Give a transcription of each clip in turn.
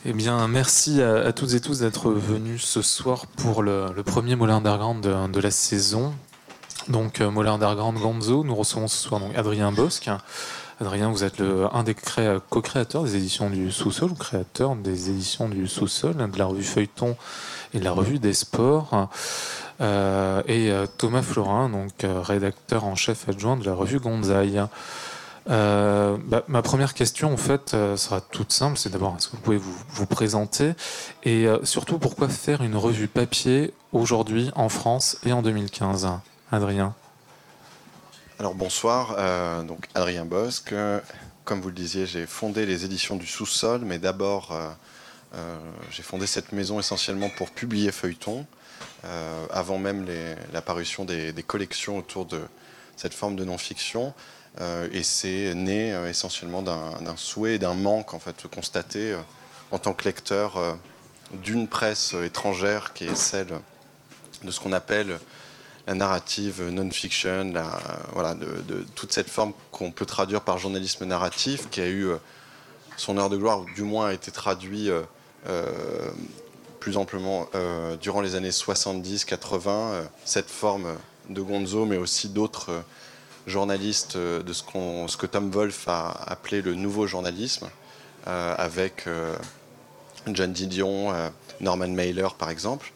Eh bien, merci à toutes et tous d'être venus ce soir pour le premier Moulin Underground de la saison. Donc, Moulin Underground Gonzo, nous recevons ce soir donc Adrien Bosc. Adrien, vous êtes un des co-créateurs des éditions du Sous-Sol, ou créateur des éditions du Sous-Sol, de la revue Feuilleton et de la revue des Sports. Et Thomas Florin, donc rédacteur en chef adjoint de la revue Gonzaï. Ma première question, en fait, sera toute simple. C'est d'abord, est-ce que vous pouvez vous présenter et surtout, pourquoi faire une revue papier aujourd'hui en France et en 2015, Adrien? Alors bonsoir, donc Adrien Bosc. Comme vous le disiez, j'ai fondé les éditions du Sous-Sol, mais d'abord, j'ai fondé cette maison essentiellement pour publier Feuilleton, avant même l'apparition des collections autour de cette forme de non-fiction. Et c'est né essentiellement d'un souhait et d'un manque en fait constaté en tant que lecteur d'une presse étrangère qui est celle de ce qu'on appelle la narrative non-fiction, de toute cette forme qu'on peut traduire par journalisme narratif, qui a eu son heure de gloire, ou du moins a été traduit plus amplement durant les années 70-80, cette forme de Gonzo, mais aussi d'autres journalistes de ce que Tom Wolfe a appelé le nouveau journalisme, avec John Didion, Norman Mailer par exemple.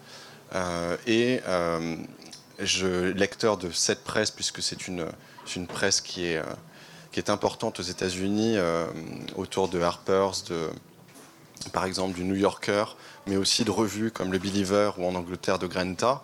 Lecteur de cette presse, puisque c'est une presse qui est importante aux États-Unis, autour de Harper's, par exemple du New Yorker, mais aussi de revues comme le Believer ou en Angleterre de Granta.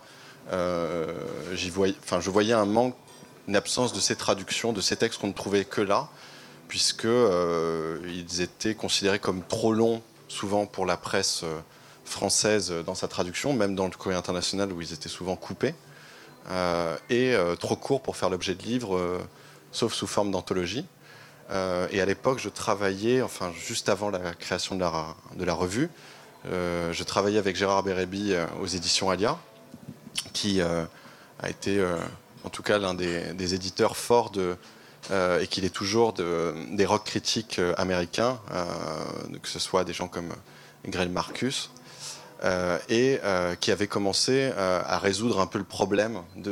Je voyais un manque, une absence de ces traductions, de ces textes qu'on ne trouvait que là, puisque ils étaient considérés comme trop longs, souvent pour la presse française dans sa traduction, même dans le Courrier international où ils étaient souvent coupés, et trop courts pour faire l'objet de livres, sauf sous forme d'anthologie. Et à l'époque, je travaillais, juste avant la création de la revue, je travaillais avec Gérard Bérébi aux éditions Alia, qui a été en tout cas l'un des éditeurs forts et qu'il est toujours des rock critiques américains, que ce soit des gens comme Greil Marcus, et qui avait commencé à résoudre un peu le problème de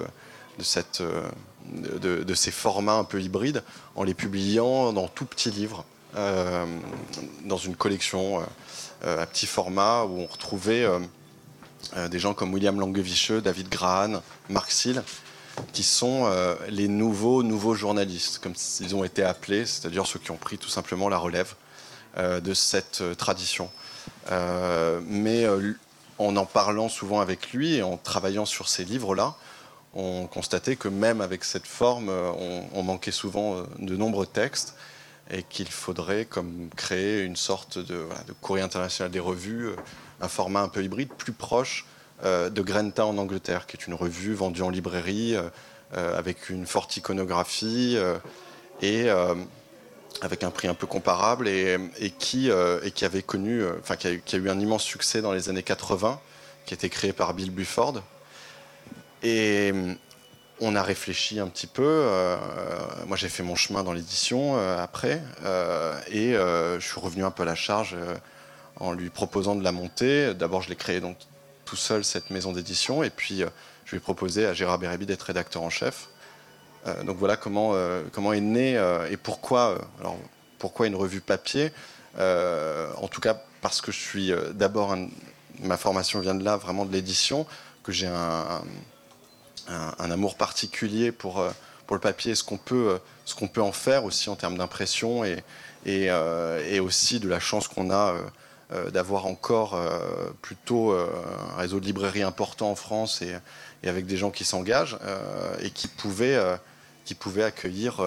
ces formats un peu hybrides en les publiant dans tout petits livres, dans une collection à petit format où on retrouvait des gens comme William Langewiesche, David Grahan, Mark Seal, qui sont les nouveaux journalistes, comme ils ont été appelés, c'est-à-dire ceux qui ont pris tout simplement la relève de cette tradition. Mais en parlant souvent avec lui et en travaillant sur ces livres-là, on constatait que même avec cette forme, on manquait souvent de nombreux textes et qu'il faudrait comme créer une sorte de courrier international des revues, un format un peu hybride, plus proche de Granta en Angleterre, qui est une revue vendue en librairie avec une forte iconographie et avec un prix un peu comparable et qui avait connu, qui a eu un immense succès dans les années 80, qui a été créé par Bill Buford. Et on a réfléchi un petit peu. Moi, j'ai fait mon chemin dans l'édition après, et je suis revenu un peu à la charge en lui proposant de la monter. D'abord, je l'ai créé donc tout seul, cette maison d'édition, et puis je lui ai proposé à Gérard Bérébi d'être rédacteur en chef. Donc voilà comment est né et pourquoi une revue papier. En tout cas, parce que je suis d'abord, ma formation vient de là, vraiment de l'édition, que j'ai un amour particulier pour le papier, ce qu'on peut en faire aussi en termes d'impression et aussi de la chance qu'on a d'avoir encore plutôt un réseau de librairies important en France et avec des gens qui s'engagent et qui pouvaient accueillir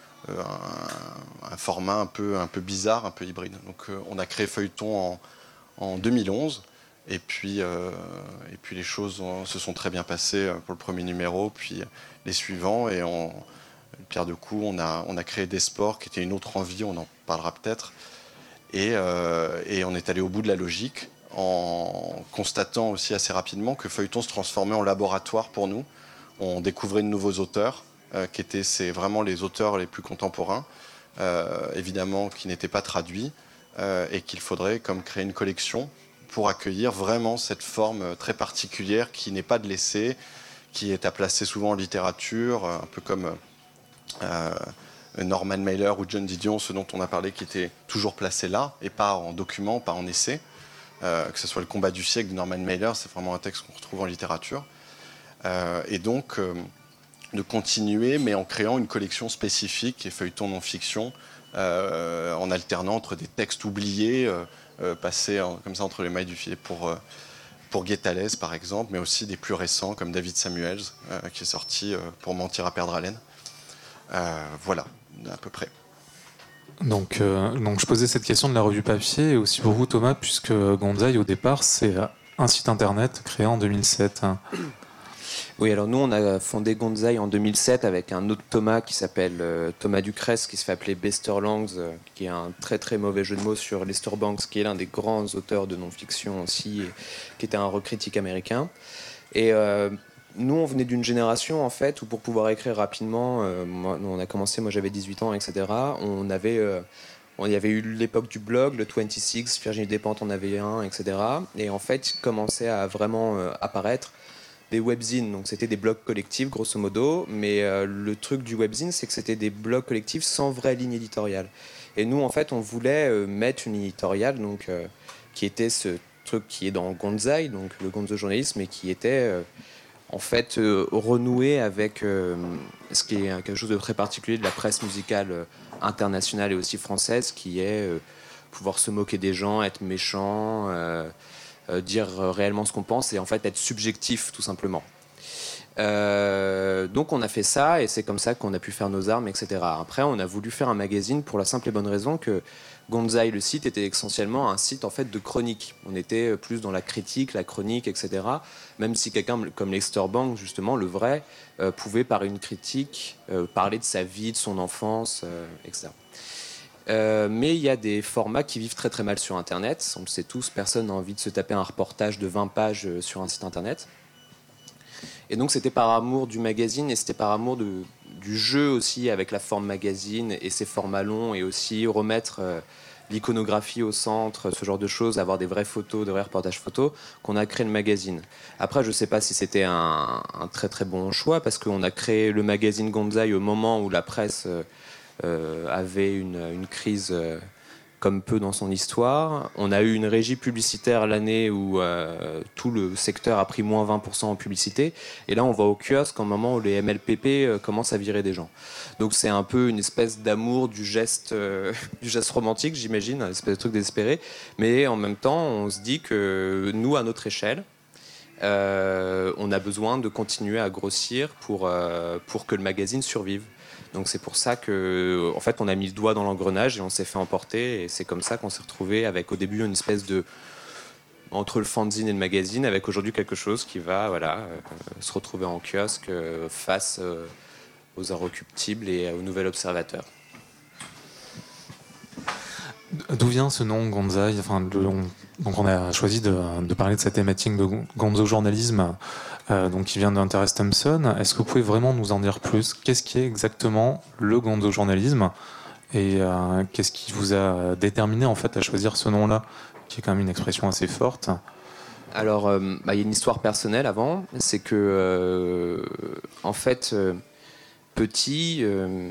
un format un peu bizarre, un peu hybride. Donc on a créé Feuilleton en 2011. Et puis les choses se sont très bien passées pour le premier numéro, puis les suivants. Et pierre de coups, on a créé des sports qui étaient une autre envie, on en parlera peut-être. Et on est allé au bout de la logique en constatant aussi assez rapidement que Feuilleton se transformait en laboratoire pour nous. On découvrait de nouveaux auteurs, qui étaient vraiment les auteurs les plus contemporains, évidemment qui n'étaient pas traduits. et qu'il faudrait comme créer une collection pour accueillir vraiment cette forme très particulière qui n'est pas de l'essai, qui est à placer souvent en littérature, un peu comme Norman Mailer ou John Didion, ceux dont on a parlé, qui étaient toujours placés là, et pas en document, pas en essai. Que ce soit Le combat du siècle de Norman Mailer, c'est vraiment un texte qu'on retrouve en littérature. Et donc, de continuer, mais en créant une collection spécifique et feuilleton non-fiction, en alternant entre des textes oubliés, passés comme ça entre les mailles du filet pour Guy Tallès, par exemple, mais aussi des plus récents, comme David Samuels, qui est sorti pour Mentir à perdre haleine. Voilà, à peu près. Donc, je posais cette question de la revue papier, et aussi pour vous, Thomas, puisque Gonzai, au départ, c'est un site internet créé en 2007. Oui, alors nous, on a fondé Gonzai en 2007 avec un autre Thomas qui s'appelle Thomas Ducrest, qui se fait appeler Besterlangs, qui est un très très mauvais jeu de mots sur Lester Banks, qui est l'un des grands auteurs de non-fiction aussi, et qui était un rock critique américain. Et nous, on venait d'une génération, en fait, où pour pouvoir écrire rapidement, on a commencé, moi j'avais 18 ans, etc., il y avait eu l'époque du blog, le 26, Virginie Despentes en avait un, etc. Et en fait, il commençait à vraiment apparaître des webzines, donc c'était des blogs collectifs grosso modo, mais le truc du webzine, c'est que c'était des blogs collectifs sans vraie ligne éditoriale. Et nous, en fait, on voulait mettre une éditoriale, donc qui était ce truc qui est dans Gonzai, donc le gonzo journalisme, et qui était en fait renoué avec ce qui est quelque chose de très particulier de la presse musicale internationale et aussi française, qui est pouvoir se moquer des gens, être méchant, dire réellement ce qu'on pense et en fait être subjectif tout simplement. Donc on a fait ça et c'est comme ça qu'on a pu faire nos armes, etc. Après on a voulu faire un magazine pour la simple et bonne raison que Gonzai, le site, était essentiellement un site en fait de chronique. On était plus dans la critique, la chronique, etc. Même si quelqu'un comme Lester Banks, justement, le vrai, pouvait par une critique parler de sa vie, de son enfance, etc. Mais il y a des formats qui vivent très très mal sur Internet. On le sait tous, personne n'a envie de se taper un reportage de 20 pages sur un site Internet. Et donc c'était par amour du magazine et c'était par amour du jeu aussi avec la forme magazine et ses formats longs et aussi remettre l'iconographie au centre, ce genre de choses, avoir des vraies photos, de vrais reportages photos, qu'on a créé le magazine. Après, je ne sais pas si c'était un très très bon choix parce qu'on a créé le magazine Gonzai au moment où la presse avait une crise comme peu dans son histoire. On a eu une régie publicitaire l'année où tout le secteur a pris moins 20% en publicité. Et là, on va au kiosque au moment où les MLPP commencent à virer des gens. Donc c'est un peu une espèce d'amour du geste romantique, j'imagine, une espèce de truc désespéré. Mais en même temps, on se dit que nous, à notre échelle, on a besoin de continuer à grossir pour que le magazine survive. Donc c'est pour ça que, en fait, on a mis le doigt dans l'engrenage et on s'est fait emporter. Et c'est comme ça qu'on s'est retrouvé avec au début une espèce de entre le fanzine et le magazine, avec aujourd'hui quelque chose qui va, se retrouver en kiosque face aux Inrecuptibles et au Nouvel Observateur. D'où vient ce nom Gonzai? Donc on a choisi de parler de cette thématique de gonzo journalisme, donc qui vient d'Interest Thompson. Est-ce que vous pouvez vraiment nous en dire plus? Qu'est-ce qui est exactement le gonzo journalisme et qu'est-ce qui vous a déterminé en fait à choisir ce nom-là, qui est quand même une expression assez forte? Alors, il y a une histoire personnelle avant, c'est que en fait. Petit,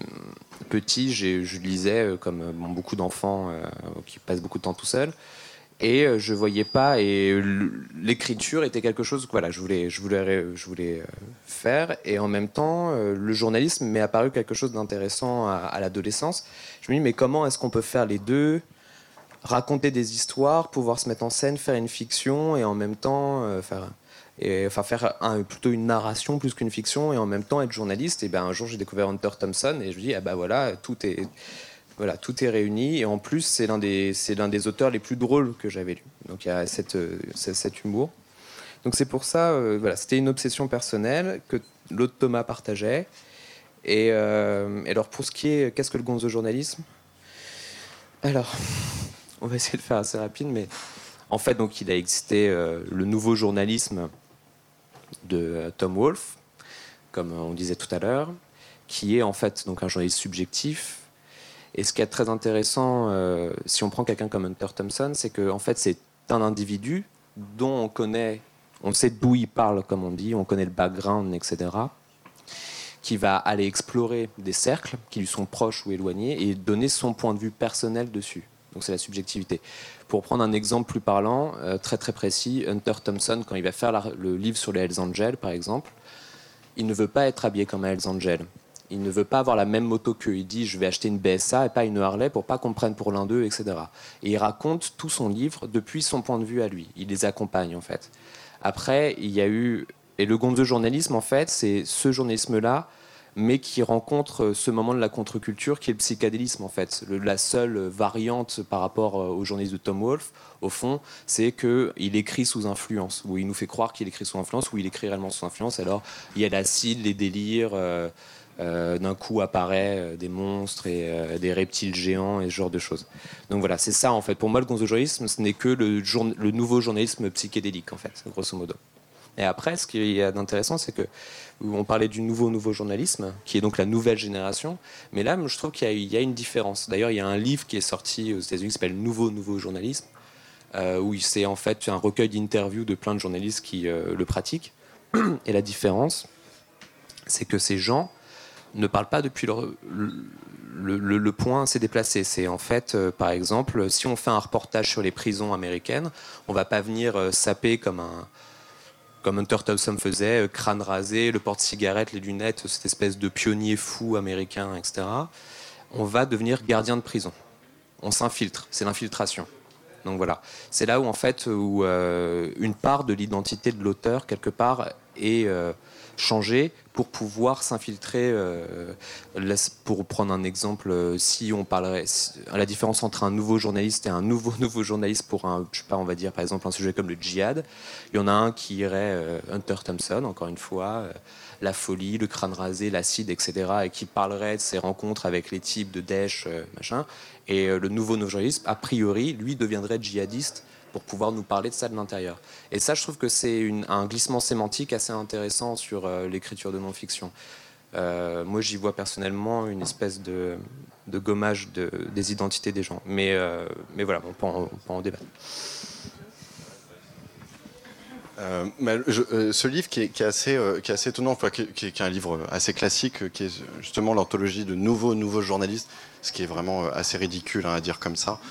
je lisais comme beaucoup d'enfants qui passent beaucoup de temps tout seuls, et je voyais pas. Et l'écriture était quelque chose que je voulais faire. Et en même temps, le journalisme m'est apparu quelque chose d'intéressant à l'adolescence. Je me dis mais comment est-ce qu'on peut faire les deux, raconter des histoires, pouvoir se mettre en scène, faire une fiction et en même temps faire plutôt une narration plus qu'une fiction et en même temps être journaliste. Et un jour j'ai découvert Hunter Thompson et je me dis tout est réuni et en plus c'est l'un des auteurs les plus drôles que j'avais lu. Donc il y a cet humour. Donc c'est pour ça c'était une obsession personnelle que l'autre Thomas partageait. Et alors pour ce qui est qu'est-ce que le gonzo journalisme? Alors on va essayer de faire assez rapide, mais en fait donc il a existé le nouveau journalisme de Tom Wolfe, comme on disait tout à l'heure, qui est en fait donc un journaliste subjectif Et ce qui est très intéressant, si on prend quelqu'un comme Hunter Thompson, c'est qu'en fait, c'est un individu dont on sait d'où il parle, comme on dit, on connaît le background, etc., qui va aller explorer des cercles qui lui sont proches ou éloignés et donner son point de vue personnel dessus. Donc c'est la subjectivité. Pour prendre un exemple plus parlant, très très précis, Hunter Thompson, quand il va faire le livre sur les Hells Angels, par exemple, il ne veut pas être habillé comme un Hells Angel. Il ne veut pas avoir la même moto qu'eux. Il dit, je vais acheter une BSA et pas une Harley pour pas qu'on me prenne pour l'un d'eux, etc. Et il raconte tout son livre depuis son point de vue à lui. Il les accompagne, en fait. Après, il y a eu... Et le gonzo journalisme, en fait, c'est ce journalisme-là, mais qui rencontre ce moment de la contre-culture qui est le psychédélisme, en fait. La seule variante par rapport au journalisme de Tom Wolfe, au fond, c'est qu'il écrit sous influence, où il nous fait croire qu'il écrit sous influence, où il écrit réellement sous influence. Alors, il y a l'acide, les délires... d'un coup apparaît des monstres et des reptiles géants et ce genre de choses. Donc voilà, c'est ça en fait. Pour moi, le gonzo-journalisme, ce n'est que le nouveau journalisme psychédélique en fait, grosso modo. Et après, ce qu'il y a d'intéressant, c'est que on parlait du nouveau journalisme, qui est donc la nouvelle génération. Mais là, je trouve qu'il y a une différence. D'ailleurs, il y a un livre qui est sorti aux États-Unis qui s'appelle Nouveau journalisme, où c'est en fait un recueil d'interviews de plein de journalistes qui le pratiquent. Et la différence, c'est que ces gens ne parlent pas depuis le point s'est déplacé. C'est en fait, par exemple, si on fait un reportage sur les prisons américaines, on va pas venir saper comme Hunter Thompson faisait, crâne rasé, le porte-cigarette, les lunettes, cette espèce de pionnier fou américain, etc. On va devenir gardien de prison. On s'infiltre, c'est l'infiltration. Donc voilà, c'est là où en fait où une part de l'identité de l'auteur quelque part est changée pour pouvoir s'infiltrer. Pour prendre un exemple, si on parlerait la différence entre un nouveau journaliste et un nouveau journaliste pour je sais pas, on va dire par exemple un sujet comme le djihad, il y en a un qui irait Hunter Thompson, encore une fois. La folie, le crâne rasé, l'acide, etc., et qui parlerait de ses rencontres avec les types de Daesh, machin. Et le nouveau journaliste, a priori, lui deviendrait djihadiste pour pouvoir nous parler de ça de l'intérieur. Et ça, je trouve que c'est un glissement sémantique assez intéressant sur l'écriture de non-fiction. Moi, j'y vois personnellement une espèce de gommage des identités des gens. Mais voilà, on peut en débattre. Ce livre qui est assez étonnant, enfin, qui est un livre assez classique, qui est justement l'anthologie de nouveaux journalistes, ce qui est vraiment assez ridicule à dire comme ça.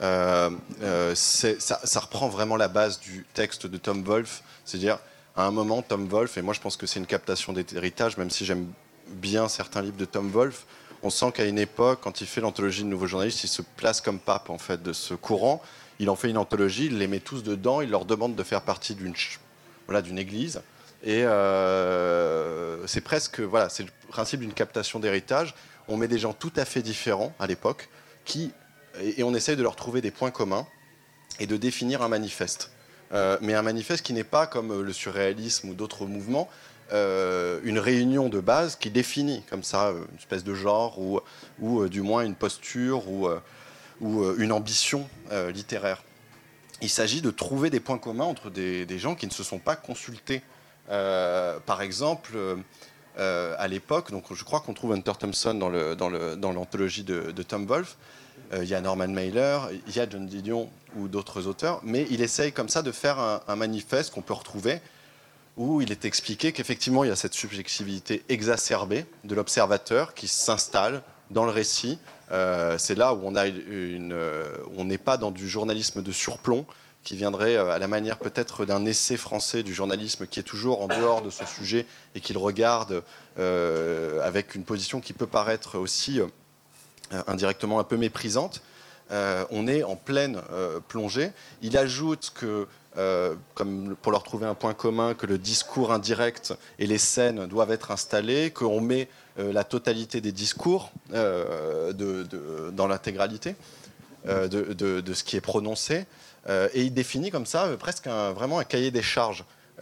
Ça reprend vraiment la base du texte de Tom Wolfe, c'est-à-dire à un moment Tom Wolfe, et moi je pense que c'est une captation d'héritage, même si j'aime bien certains livres de Tom Wolfe, on sent qu'à une époque, quand il fait l'anthologie de nouveaux journalistes, il se place comme pape en fait de ce courant. Il en fait une anthologie, il les met tous dedans, il leur demande de faire partie d'une église. Et c'est presque, voilà, c'est le principe d'une captation d'héritage. On met des gens tout à fait différents à l'époque, et on essaye de leur trouver des points communs et de définir un manifeste. Mais un manifeste qui n'est pas comme le surréalisme ou d'autres mouvements, une réunion de base qui définit comme ça une espèce de genre ou du moins une posture ou une ambition littéraire. Il s'agit de trouver des points communs entre des gens qui ne se sont pas consultés. Par exemple, à l'époque, donc je crois qu'on trouve Hunter Thompson dans l'anthologie de Tom Wolfe. Il y a Norman Mailer, il y a John Didion ou d'autres auteurs, mais il essaye comme ça de faire un manifeste qu'on peut retrouver où il est expliqué qu'effectivement il y a cette subjectivité exacerbée de l'observateur qui s'installe dans le récit. C'est là où on n'est pas dans du journalisme de surplomb qui viendrait à la manière peut-être d'un essai français du journalisme qui est toujours en dehors de ce sujet et qu'il regarde avec une position qui peut paraître aussi indirectement un peu méprisante. On est en pleine plongée. Il ajoute que, comme pour leur trouver un point commun, que le discours indirect et les scènes doivent être installés, qu'on met la totalité des discours dans l'intégralité de ce qui est prononcé. Et il définit comme ça presque vraiment un cahier des charges.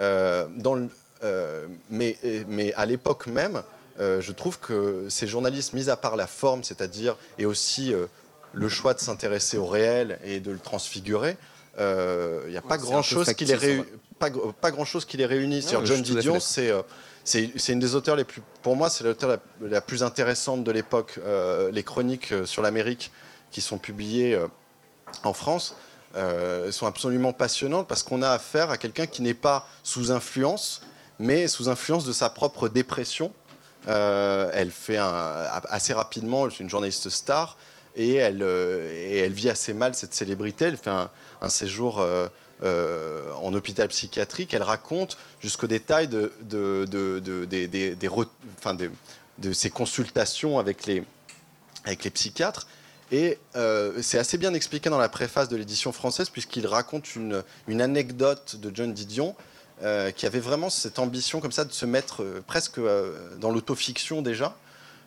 Mais à l'époque même, je trouve que ces journalistes, mis à part la forme, c'est-à-dire, et aussi le choix de s'intéresser au réel et de le transfigurer, il n'y a pas grand-chose qui les pas grand-chose qui les réunit. Non, John Didion, c'est une des auteurs les plus, pour moi, c'est l'auteur la plus intéressante de l'époque. Les chroniques sur l'Amérique qui sont publiées en France sont absolument passionnantes parce qu'on a affaire à quelqu'un qui n'est pas sous influence, mais sous influence de sa propre dépression. Elle fait assez rapidement, c'est une journaliste star, et elle vit assez mal cette célébrité. Elle fait un séjour en hôpital psychiatrique. Elle raconte jusqu'au détail de ses consultations avec les psychiatres. Et c'est assez bien expliqué dans la préface de l'édition française, puisqu'il raconte une anecdote de John Didion qui avait vraiment cette ambition comme ça de se mettre presque dans l'autofiction déjà.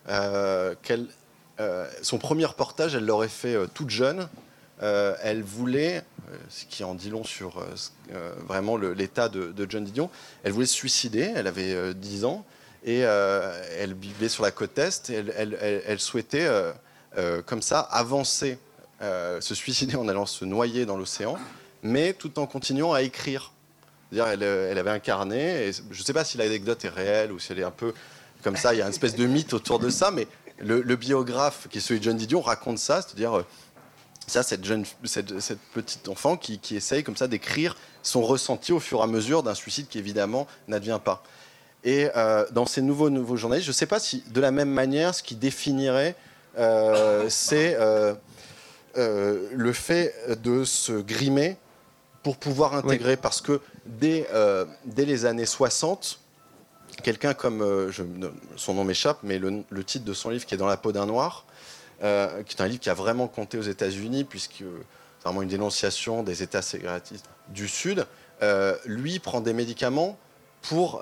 Son premier reportage, elle l'aurait fait toute jeune. Elle voulait, ce qui en dit long sur vraiment l'état de John Didion, elle voulait se suicider, elle avait 10 ans, et elle vivait sur la côte Est, et elle souhaitait comme ça avancer, se suicider en allant se noyer dans l'océan, mais tout en continuant à écrire. C'est-à-dire, elle avait un carnet, et je ne sais pas si l'anecdote est réelle ou si elle est un peu comme ça, il y a une espèce de mythe autour de ça, mais le biographe, qui est celui de John Didion, raconte ça, c'est-à-dire cette petite enfant qui essaye comme ça d'écrire son ressenti au fur et à mesure d'un suicide qui évidemment n'advient pas. Et dans ces nouveaux journalistes, je ne sais pas si de la même manière, ce qui définirait, c'est le fait de se grimer pour pouvoir intégrer, oui. Parce que dès les années 60, quelqu'un comme, son nom m'échappe, mais le titre de son livre qui est Dans la peau d'un noir, qui est un livre qui a vraiment compté aux États-Unis, puisque c'est vraiment une dénonciation des États ségrégatistes du Sud, lui prend des médicaments pour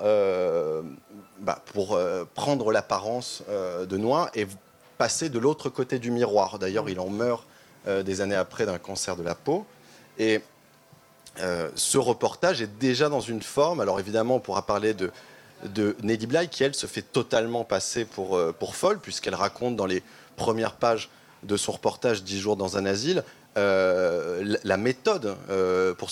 prendre l'apparence de noir et passer de l'autre côté du miroir. D'ailleurs, il en meurt des années après d'un cancer de la peau. Et ce reportage est déjà dans une forme, alors évidemment on pourra parler de Nelly Bly, qui elle se fait totalement passer pour folle, puisqu'elle raconte dans les premières pages de son reportage 10 jours dans un asile la méthode pour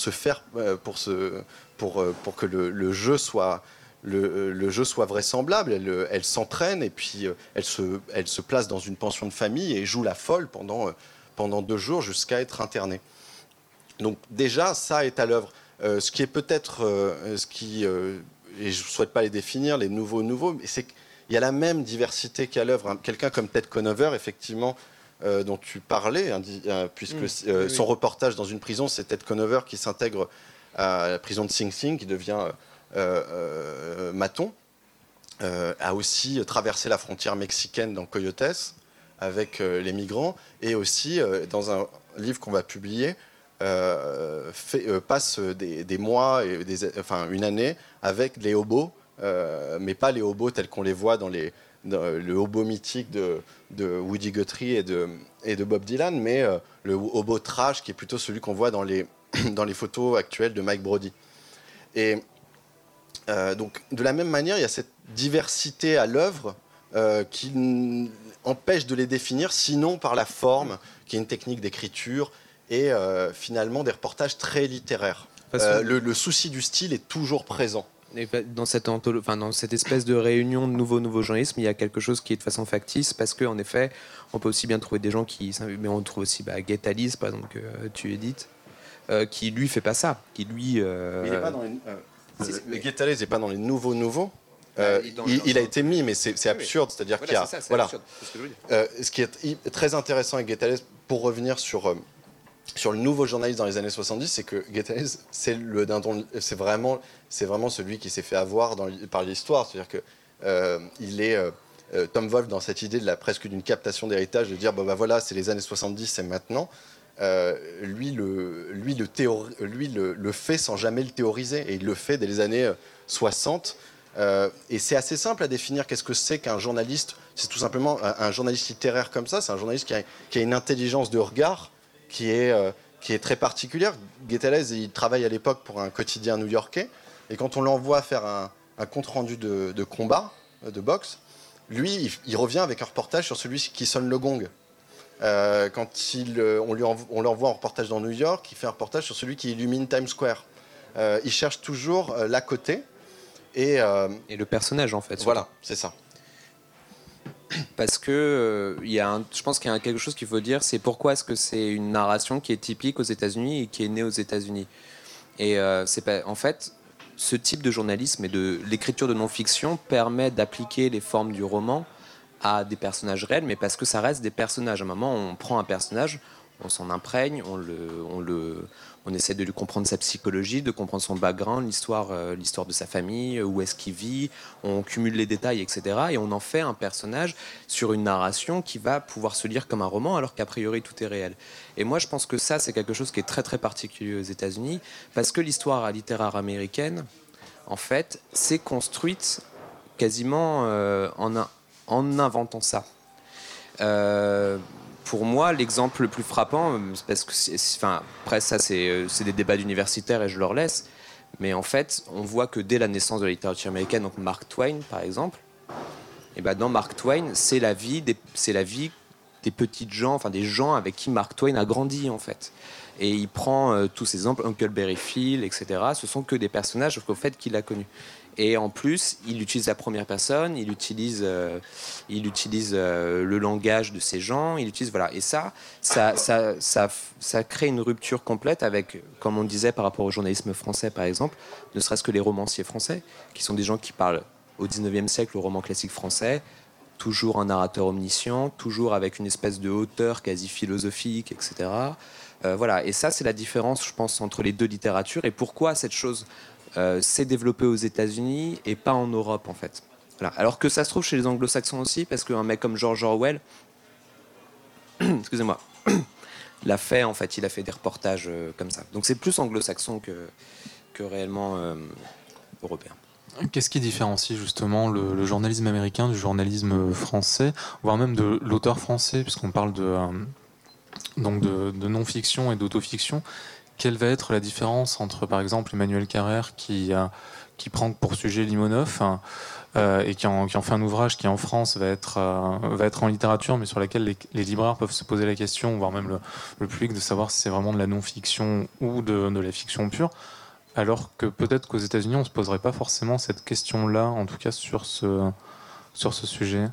que le jeu soit vraisemblable. Elle s'entraîne et puis elle se place dans une pension de famille et joue la folle pendant 2 jours jusqu'à être internée. Donc déjà, ça est à l'œuvre. Ce qui est peut-être, et je ne souhaite pas les définir, les nouveaux, mais c'est qu'il y a la même diversité qu'à l'œuvre. Quelqu'un comme Ted Conover, effectivement, dont tu parlais, puisque son reportage dans une prison, c'est Ted Conover qui s'intègre à la prison de Sing Sing, qui devient maton, a aussi traversé la frontière mexicaine dans Coyotes avec les migrants, et aussi, dans un livre qu'on va publier, passe des mois, et une année avec les hobos, mais pas les hobos tels qu'on les voit dans le hobo mythique de Woody Guthrie et de Bob Dylan, mais le hobo trash qui est plutôt celui qu'on voit dans les photos actuelles de Mike Brody. Et donc, de la même manière, il y a cette diversité à l'œuvre qui empêche de les définir, sinon par la forme, qui est une technique d'écriture, et finalement des reportages très littéraires. Le souci du style est toujours présent. Et dans cette espèce de réunion de nouveau journalisme, il y a quelque chose qui est de façon factice, parce qu'en effet, on peut aussi bien trouver des gens mais on trouve aussi Get Alice, par exemple, que tu édites, qui lui fait pas ça, qui lui. Il n'est pas dans les. Get Alice n'est pas dans les nouveaux. Il a été mis, mais c'est absurde, c'est-à-dire qu'il y a. Voilà. Ce qui est très intéressant avec Get Alice, pour revenir sur le nouveau journaliste dans les années 70, c'est que Get Alice, c'est le dindon, c'est vraiment celui qui s'est fait avoir par l'histoire. C'est-à-dire que il est Tom Wolfe dans cette idée presque d'une captation d'héritage, de dire voilà, c'est les années 70, c'est maintenant. Lui le fait sans jamais le théoriser, et il le fait dès les années 60. Et c'est assez simple à définir. Qu'est-ce que c'est qu'un journaliste? C'est tout simplement un journaliste littéraire comme ça. C'est un journaliste qui a une intelligence de regard qui est très particulière. Get Alice, il travaille à l'époque pour un quotidien new-yorkais, et quand on l'envoie faire un compte-rendu de combat, de boxe, lui, il revient avec un reportage sur celui qui sonne le gong. Quand on l'envoie en reportage dans New York, il fait un reportage sur celui qui illumine Times Square. il cherche toujours l'à côté. Et le personnage, en fait. Surtout. Voilà, c'est ça. Parce que je pense qu'il y a quelque chose qu'il faut dire, c'est pourquoi est-ce que c'est une narration qui est typique aux États-Unis et qui est née aux États-Unis. Et c'est pas, en fait, ce type de journalisme et de l'écriture de non-fiction permet d'appliquer les formes du roman à des personnages réels, mais parce que ça reste des personnages. À un moment, on prend un personnage, on s'en imprègne, on essaie de lui comprendre sa psychologie, de comprendre son background, l'histoire de sa famille, où est-ce qu'il vit, on cumule les détails, etc. Et on en fait un personnage sur une narration qui va pouvoir se lire comme un roman, alors qu'a priori tout est réel. Et moi je pense que ça c'est quelque chose qui est très très particulier aux États-Unis, parce que l'histoire littéraire américaine, en fait, s'est construite quasiment en inventant ça. Pour moi, l'exemple le plus frappant, parce que après ça c'est des débats d'universitaires et je leur laisse, mais en fait on voit que dès la naissance de la littérature américaine, donc Mark Twain par exemple, et ben dans Mark Twain c'est la vie des petites gens, enfin des gens avec qui Mark Twain a grandi en fait. Et il prend tous ces exemples, Huckleberry Finn, etc. Ce sont que des personnages au fait qu'il a connus. Et en plus, il utilise la première personne, il utilise le langage de ces gens, il utilise voilà. Et ça crée une rupture complète avec, comme on disait par rapport au journalisme français par exemple, ne serait-ce que les romanciers français, qui sont des gens qui parlent au 19e siècle, le roman classique français, toujours un narrateur omniscient, toujours avec une espèce de hauteur quasi philosophique, etc. Voilà. Et ça, c'est la différence, je pense, entre les deux littératures et pourquoi cette chose s'est développé aux États-Unis et pas en Europe en fait. Voilà. Alors que ça se trouve chez les Anglo-Saxons aussi, parce qu'un mec comme George Orwell, excusez-moi, l'a fait en fait, il a fait des reportages comme ça. Donc c'est plus anglo-saxon que réellement européen. Qu'est-ce qui différencie justement le journalisme américain du journalisme français, voire même de l'auteur français, puisqu'on parle donc de non-fiction et d'autofiction? Quelle va être la différence entre, par exemple, Emmanuel Carrère qui prend pour sujet Limonov et qui en fait un ouvrage qui, en France, va être en littérature, mais sur laquelle les libraires peuvent se poser la question, voire même le public, de savoir si c'est vraiment de la non-fiction ou de la fiction pure, alors que peut-être qu'aux États-Unis, on ne se poserait pas forcément cette question-là, en tout cas sur ce sujet.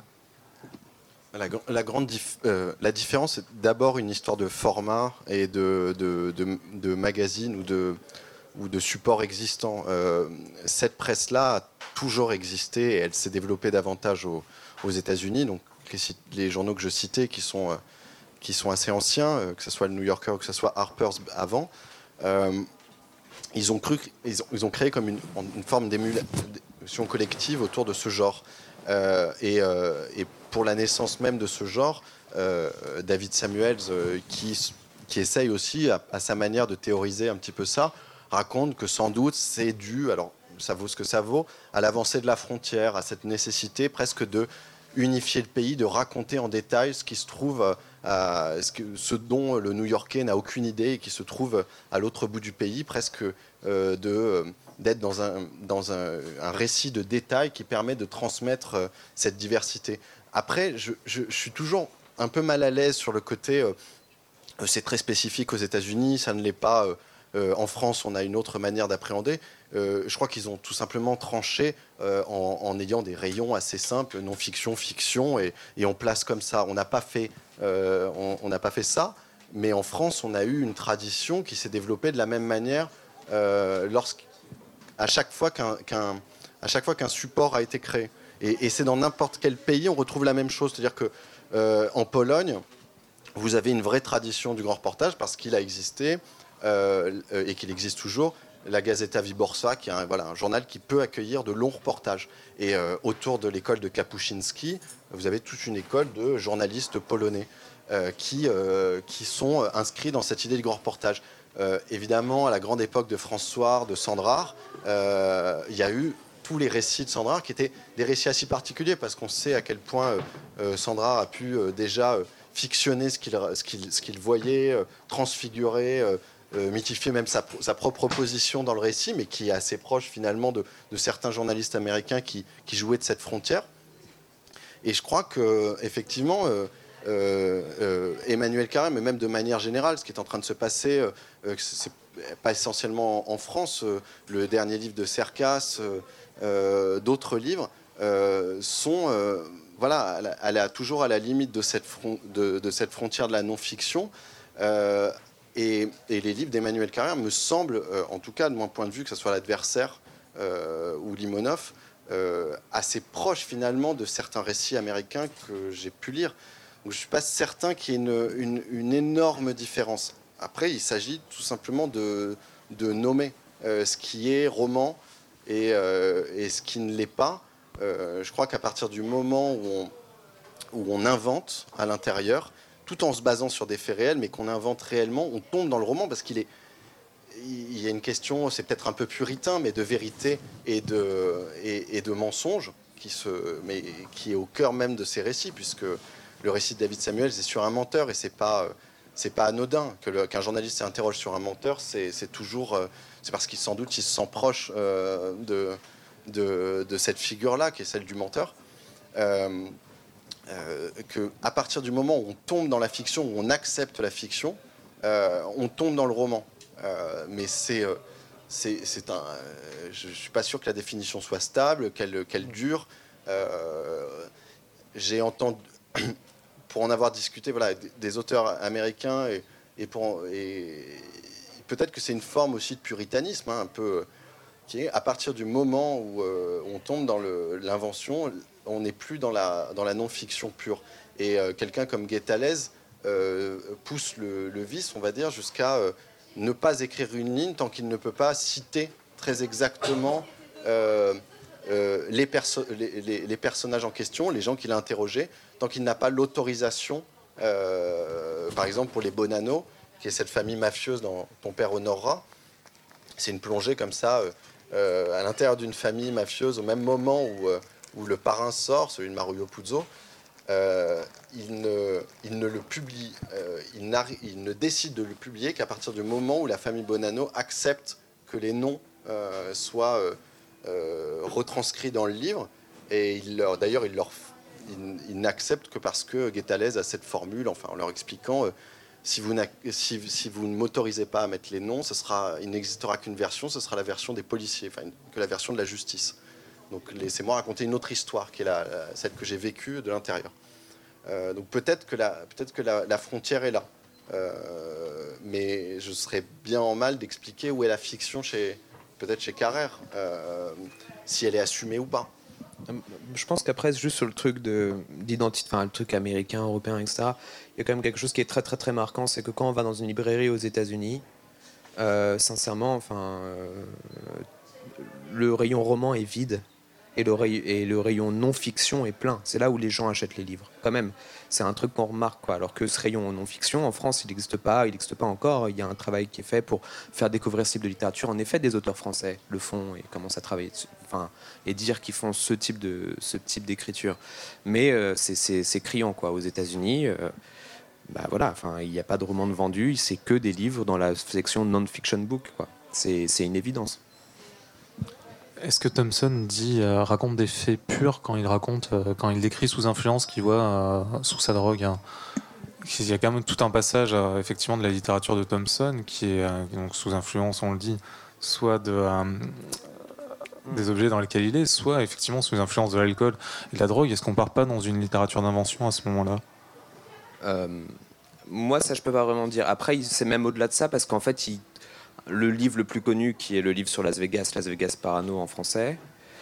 La différence, c'est d'abord une histoire de format et de magazine ou de support existant. Cette presse-là a toujours existé et elle s'est développée davantage aux États-Unis. Donc les journaux que je citais, qui sont assez anciens, que ce soit le New Yorker ou que ce soit Harper's avant, ils ont créé comme une forme d'émulation collective autour de ce genre. Et pour la naissance même de ce genre, David Samuels, qui essaye aussi, à sa manière de théoriser un petit peu ça, raconte que sans doute c'est dû, alors ça vaut ce que ça vaut, à l'avancée de la frontière, à cette nécessité presque de unifier le pays, de raconter en détail ce qui se trouve, ce dont le New-Yorkais n'a aucune idée et qui se trouve à l'autre bout du pays, presque d'être dans un récit de détails qui permet de transmettre cette diversité. Après, je suis toujours un peu mal à l'aise sur le côté c'est très spécifique aux États-Unis, ça ne l'est pas. En France, on a une autre manière d'appréhender. Je crois qu'ils ont tout simplement tranché en ayant des rayons assez simples, non-fiction, fiction, et on place comme ça. On n'a pas fait ça, mais en France, on a eu une tradition qui s'est développée de la même manière à chaque fois qu'un support a été créé. Et c'est dans n'importe quel pays, on retrouve la même chose. C'est-à-dire qu'en Pologne, vous avez une vraie tradition du grand reportage parce qu'il a existé et qu'il existe toujours, la Gazeta Wyborcza, qui est un journal qui peut accueillir de longs reportages. Et autour de l'école de Kapuscinski, vous avez toute une école de journalistes polonais qui sont inscrits dans cette idée du grand reportage. Évidemment, à la grande époque de François, de Sandrard, il y a eu tous les récits de Sandrard qui étaient des récits assez particuliers parce qu'on sait à quel point Sandrard a pu déjà fictionner ce qu'il voyait, transfigurer, mythifier même sa propre position dans le récit, mais qui est assez proche finalement de certains journalistes américains qui jouaient de cette frontière. Et je crois qu'effectivement, Emmanuel Carrère, mais même de manière générale, ce qui est en train de se passer, c'est pas essentiellement en France, le dernier livre de Cercas, d'autres livres, sont elle est toujours à la limite de cette frontière de la non-fiction. Et les livres d'Emmanuel Carrère me semblent, en tout cas de mon point de vue, que ce soit L'Adversaire ou Limonov, assez proches finalement de certains récits américains que j'ai pu lire. Donc, je ne suis pas certain qu'il y ait une énorme différence. Après, il s'agit tout simplement de nommer ce qui est roman et ce qui ne l'est pas. Je crois qu'à partir du moment où on invente à l'intérieur, tout en se basant sur des faits réels, mais qu'on invente réellement, on tombe dans le roman parce qu'il y a une question, c'est peut-être un peu puritain, mais de vérité et de mensonge mais qui est au cœur même de ces récits, puisque le récit de David Samuels est sur un menteur et c'est pas anodin qu'un journaliste s'interroge sur un menteur, c'est parce qu'il sans doute il se sent proche de cette figure-là qui est celle du menteur. Qu'à partir du moment où on tombe dans la fiction, où on accepte la fiction, on tombe dans le roman. Mais je suis pas sûr que la définition soit stable, qu'elle dure. J'ai entendu, pour en avoir discuté, des auteurs américains et peut-être que c'est une forme aussi de puritanisme, un peu, qui est à partir du moment où on tombe dans l'invention, on n'est plus dans la non-fiction pure. Et quelqu'un comme Guettalez pousse le vice, on va dire, jusqu'à ne pas écrire une ligne tant qu'il ne peut pas citer très exactement les personnages en question, les gens qu'il a interrogés, tant qu'il n'a pas l'autorisation, par exemple pour les Bonanno, qui est cette famille mafieuse dans Ton père honorera. C'est une plongée comme ça à l'intérieur d'une famille mafieuse au même moment où le parrain sort, celui de Mario Puzo. Il ne le publie, il ne décide de le publier qu'à partir du moment où la famille Bonanno accepte que les noms soient retranscrits dans le livre. Et d'ailleurs, il n'accepte que parce que Guettalez a cette formule, enfin, en leur expliquant si vous ne m'autorisez pas à mettre les noms, il n'existera qu'une version, ce sera la version des policiers, que la version de la justice. Donc laissez-moi raconter une autre histoire, qui est celle que j'ai vécue de l'intérieur. Donc peut-être que la frontière est là. Mais je serais bien en mal d'expliquer où est la fiction peut-être chez Carrère, si elle est assumée ou pas. Je pense qu'après, juste sur le truc d'identité, le truc américain, européen, etc., il y a quand même quelque chose qui est très très très marquant, c'est que quand on va dans une librairie aux États-Unis, sincèrement, le rayon roman est vide et le rayon non-fiction est plein. C'est là où les gens achètent les livres. Quand même, c'est un truc qu'on remarque, quoi. Alors que ce rayon non-fiction, en France, il n'existe pas encore. Il y a un travail qui est fait pour faire découvrir ce type de littérature. En effet, des auteurs français le font et commencent à travailler dessus, et dire qu'ils font ce type d'écriture. Mais c'est criant, quoi. Aux États-Unis, il n'y a pas de romans de vendus. C'est que des livres dans la section non-fiction book, quoi. C'est une évidence. Est-ce que Thompson raconte des faits purs quand il décrit sous influence qu'il voit sous sa drogue, hein. Il y a quand même tout un passage effectivement de la littérature de Thompson qui est donc sous influence, on le dit, soit des objets dans lesquels il est, soit effectivement sous influence de l'alcool et de la drogue. Est-ce qu'on part pas dans une littérature d'invention à ce moment-là ? Moi, ça, je peux pas vraiment dire. Après, c'est même au-delà de ça, parce qu'en fait, le livre le plus connu, qui est le livre sur Las Vegas Parano en français,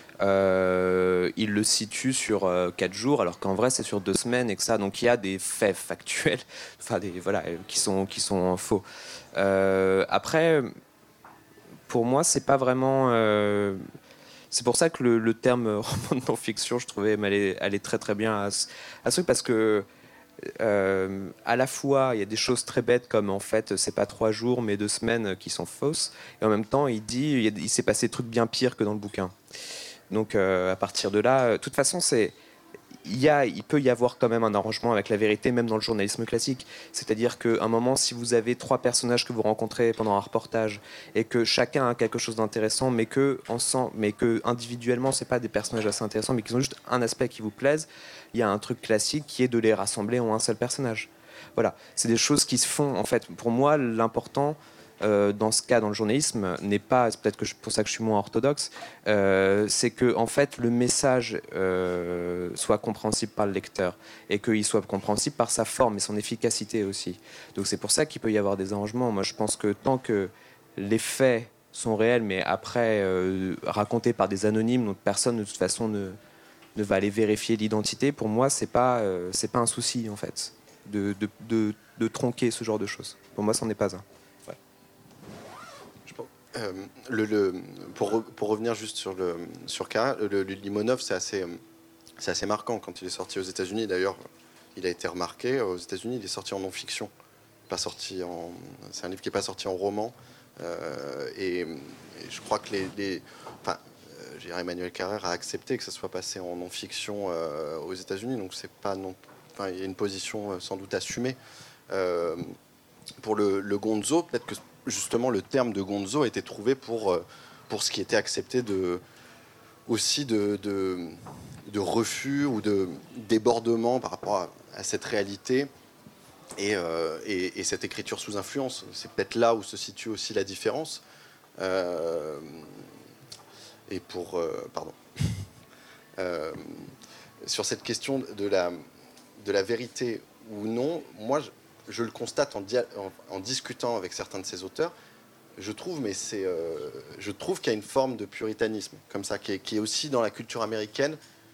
il le situe sur 4 jours, alors qu'en vrai c'est sur 2 semaines et que ça, donc il y a des faits factuels, qui sont faux. Après, pour moi, c'est pas vraiment. C'est pour ça que le terme roman de non-fiction, je trouvais allait très très bien à ce truc, parce que à la fois il y a des choses très bêtes comme en fait c'est pas 3 jours mais 2 semaines qui sont fausses, et en même temps il s'est passé des trucs bien pires que dans le bouquin. Donc à partir de là, de toute façon il peut y avoir quand même un arrangement avec la vérité, même dans le journalisme classique. C'est-à-dire qu'à un moment, si vous avez 3 personnages que vous rencontrez pendant un reportage et que chacun a quelque chose d'intéressant, mais que individuellement c'est pas des personnages assez intéressants, mais qu'ils ont juste un aspect qui vous plaise, il y a un truc classique qui est de les rassembler en un seul personnage. Voilà, c'est des choses qui se font. En fait, pour moi, l'important, dans ce cas, dans le journalisme, n'est pas, c'est peut-être pour ça que je suis moins orthodoxe, c'est que en fait le message soit compréhensible par le lecteur et qu'il soit compréhensible par sa forme et son efficacité aussi. Donc c'est pour ça qu'il peut y avoir des arrangements. Moi je pense que tant que les faits sont réels, mais après racontés par des anonymes dont personne de toute façon ne va aller vérifier l'identité, pour moi c'est pas un souci en fait de tronquer ce genre de choses. Pour moi, c'en est pas un. Ouais. Pour revenir juste sur Carrère, le Limonov, c'est assez marquant. Quand il est sorti aux États-Unis, d'ailleurs, il a été remarqué. Aux États-Unis, il est sorti en non-fiction. C'est un livre qui n'est pas sorti en roman. Et je crois que Emmanuel Carrère a accepté que ça soit passé en non-fiction aux États-Unis. Donc, c'est pas non. Il y a une position sans doute assumée. Pour le gonzo, peut-être que justement le terme de gonzo a été trouvé pour ce qui était accepté aussi de refus ou de débordement par rapport à cette réalité et cette écriture sous influence. C'est peut-être là où se situe aussi la différence. Sur cette question de la vérité ou non, moi je le constate en discutant avec certains de ces auteurs, je trouve qu'il y a une forme de puritanisme comme ça qui est aussi dans la culture américaine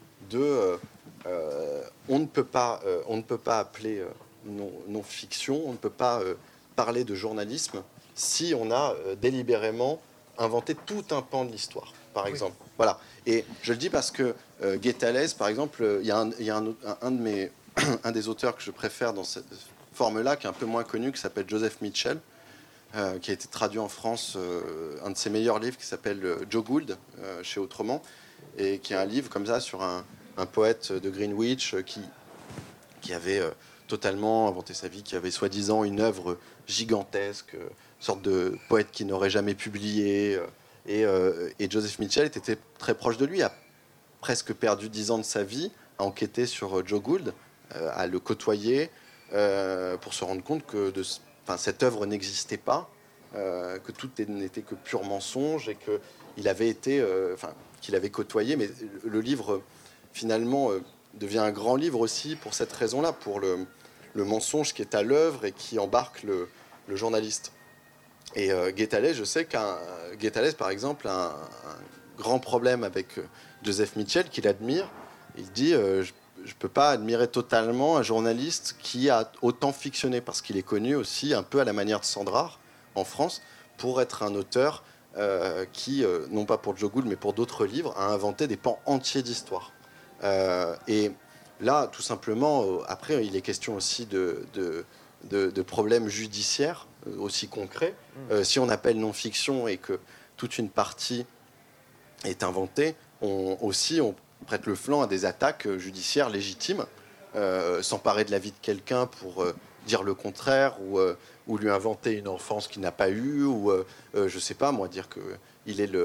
on ne peut pas appeler non-fiction, on ne peut pas parler de journalisme si on a délibérément inventé tout un pan de l'histoire, par exemple. Voilà. Et je le dis parce que Guy Tallès, par exemple, il y a un des auteurs que je préfère dans cette forme-là, qui est un peu moins connu, qui s'appelle Joseph Mitchell, qui a été traduit en France, un de ses meilleurs livres, qui s'appelle Joe Gould, chez Autrement, et qui est un livre comme ça sur un poète de Greenwich qui avait totalement inventé sa vie, qui avait soi-disant une œuvre gigantesque, une sorte de poète qui n'aurait jamais publié. Et Joseph Mitchell était très proche de lui, a presque perdu 10 ans de sa vie à enquêter sur Joe Gould, à le côtoyer, pour se rendre compte que cette œuvre n'existait pas, que tout n'était que pur mensonge et qu'il avait qu'il avait côtoyé. Mais le livre, finalement, devient un grand livre aussi pour cette raison-là, pour le mensonge qui est à l'œuvre et qui embarque le journaliste. Et Guy Tallès, je sais Guy Tallès, par exemple, a un grand problème avec Joseph Mitchell, qu'il admire. Il dit je ne peux pas admirer totalement un journaliste qui a autant fictionné, parce qu'il est connu aussi, un peu à la manière de Sandrard, en France, pour être un auteur qui, non pas pour Joe Gould, mais pour d'autres livres, a inventé des pans entiers d'histoire. Et là, tout simplement, après, il est question aussi de problèmes judiciaires aussi concrets. Si on appelle non-fiction et que toute une partie est inventée, on prête le flanc à des attaques judiciaires légitimes, s'emparer de la vie de quelqu'un pour dire le contraire ou lui inventer une enfance qu'il n'a pas eue, ou je sais pas moi, dire qu'il est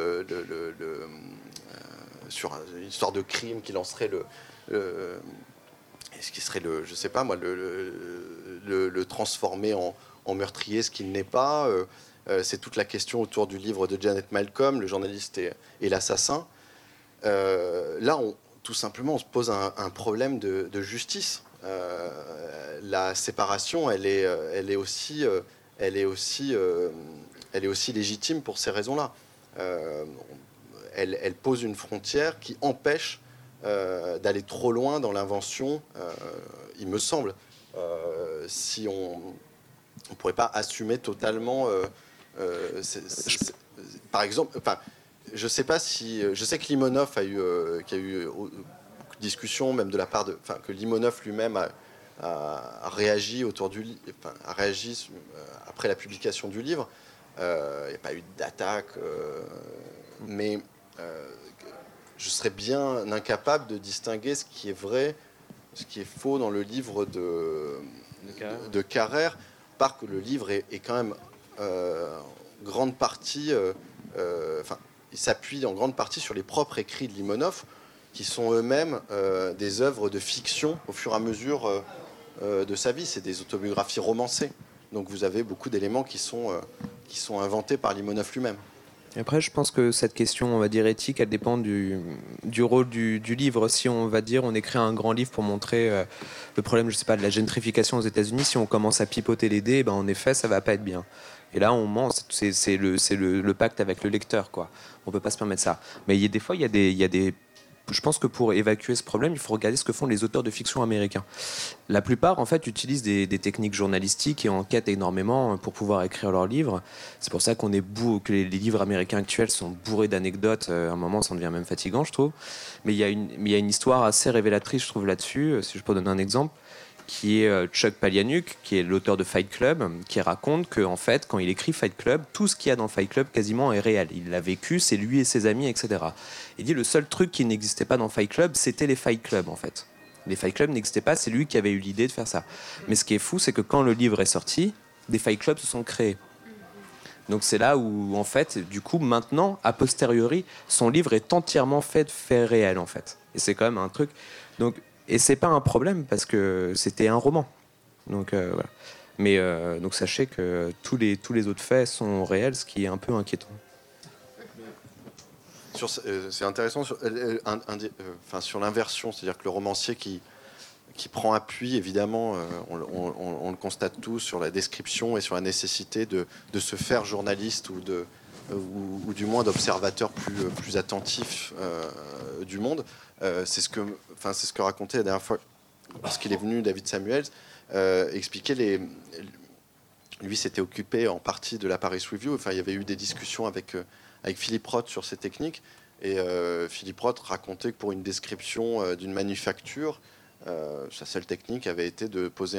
sur une histoire de crime qui lancerait ce qui serait je sais pas moi, le transformer en meurtrier, ce qu'il n'est pas. C'est toute la question autour du livre de Janet Malcolm, Le journaliste et l'assassin. Là, tout simplement, on se pose un problème de justice. La séparation, elle est aussi légitime pour ces raisons-là. Elle pose une frontière qui empêche d'aller trop loin dans l'invention, il me semble. Si on ne pourrait pas assumer totalement... par exemple... Je sais pas je sais que Limonov qu'il y a eu beaucoup de discussions, même de la part que Limonov lui-même a réagi a réagi après la publication du livre. Il n'y a pas eu d'attaque, mais je serais bien incapable de distinguer ce qui est vrai, ce qui est faux dans le livre de Carrère, par que le livre est quand même grande partie... il s'appuie en grande partie sur les propres écrits de Limonov, qui sont eux-mêmes des œuvres de fiction au fur et à mesure de sa vie. C'est des autobiographies romancées. Donc vous avez beaucoup d'éléments qui sont qui sont inventés par Limonov lui-même. Après, je pense que cette question, on va dire éthique, elle dépend du rôle du livre. Si on va dire, on écrit un grand livre pour montrer le problème, je sais pas, de la gentrification aux États-Unis, si on commence à pipoter les dés, ben en effet, ça va pas être bien. Et là, on ment. C'est le pacte avec le lecteur, quoi. On peut pas se permettre ça. Mais des fois, il y a des je pense que pour évacuer ce problème, il faut regarder ce que font les auteurs de fiction américains. La plupart, en fait, utilisent des techniques journalistiques et enquêtent énormément pour pouvoir écrire leurs livres. C'est pour ça que les livres américains actuels sont bourrés d'anecdotes. À un moment, ça en devient même fatigant, je trouve. Mais il y a une histoire assez révélatrice, je trouve, là-dessus. Si je peux donner un exemple, qui est Chuck Palahniuk, qui est l'auteur de Fight Club, qui raconte que, en fait, quand il écrit Fight Club, tout ce qu'il y a dans Fight Club quasiment est réel. Il l'a vécu, c'est lui et ses amis, etc. Il dit le seul truc qui n'existait pas dans Fight Club, c'était les Fight Club, en fait. Les Fight Club n'existaient pas, c'est lui qui avait eu l'idée de faire ça. Mais ce qui est fou, c'est que quand le livre est sorti, des Fight Club se sont créés. Donc c'est là où, en fait, du coup, maintenant, a posteriori, son livre est entièrement fait de faits réels, en fait. Et c'est quand même un truc... Et c'est pas un problème parce que c'était un roman. Donc voilà. Mais donc sachez que tous les autres faits sont réels, ce qui est un peu inquiétant. C'est intéressant sur l'inversion, c'est-à-dire que le romancier qui prend appui, évidemment, on le constate tous, sur la description et sur la nécessité de se faire journaliste ou du moins d'observateur plus attentif du monde. C'est ce que racontait la dernière fois, lorsqu'il est venu, David Samuels, expliquer lui s'était occupé en partie de la Paris Review. Enfin, il y avait eu des discussions avec Philippe Roth sur ces techniques, et Philippe Roth racontait que pour une description d'une manufacture, sa seule technique avait été de poser